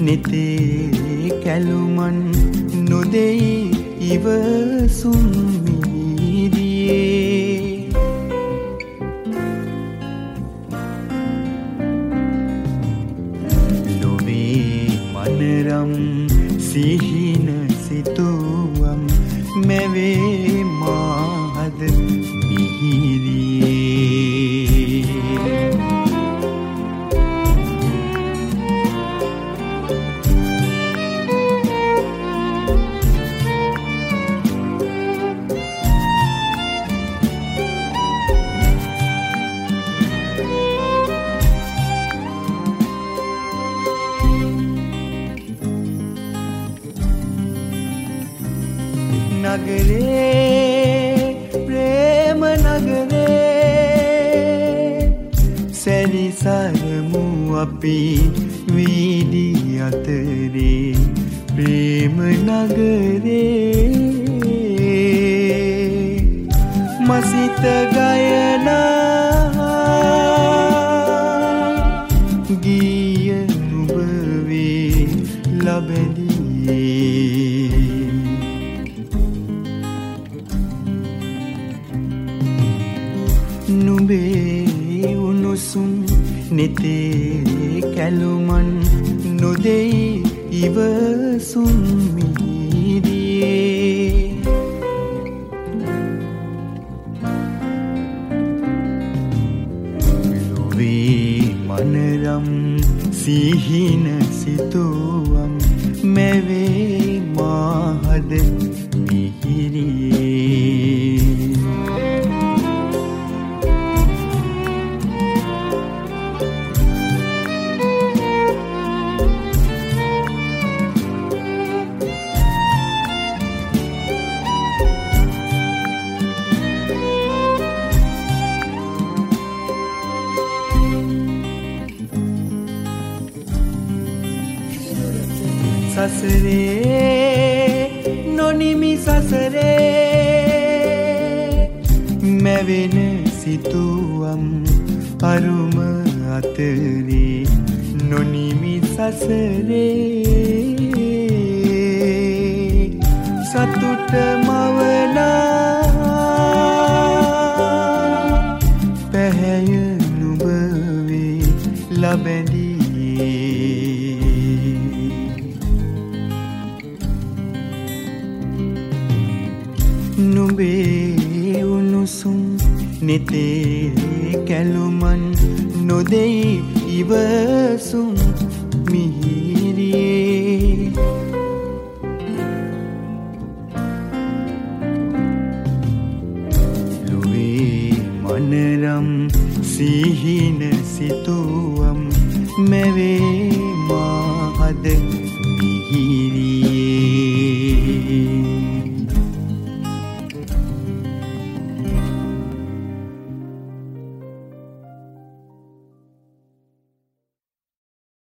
නෙතේ කැලුමන් නොදෙයි ඉවසුම් මිහිරියේ ලොවේ මනරම් සිහින සිතුවම් මෙවේ මාහද මිහිරියේ නගරේ ප්‍රේම නගරේ සැරිසරමු අපි වීදි අතරේ ප්‍රේම නගරේ මසිත ගයනා ගිය නුඹවේ ලබැඳියේ නුඹේ උණුසුම් නෙතේ කැලුමන් නොදෙයි ඉවසුම් මිහිරියේ ලොවේ මනරම් සිහින සිතුවම් මෙවේ මාහද මිහිරියේ සසරේ නොනිමි සසරේ මැවෙන සිතුවම් අරුම අතරේ නොනිමි සසරේ සතුට මවලා පැහැය නුඹවේ ලබැඳියේ නුඹේ උණුසුම් නෙතේ කැලුමන් නොදෙයි ඉවසුම් මිහිරියේ ලොවේ මනරම් සිහින සිතුවම් මෙවේ මාහද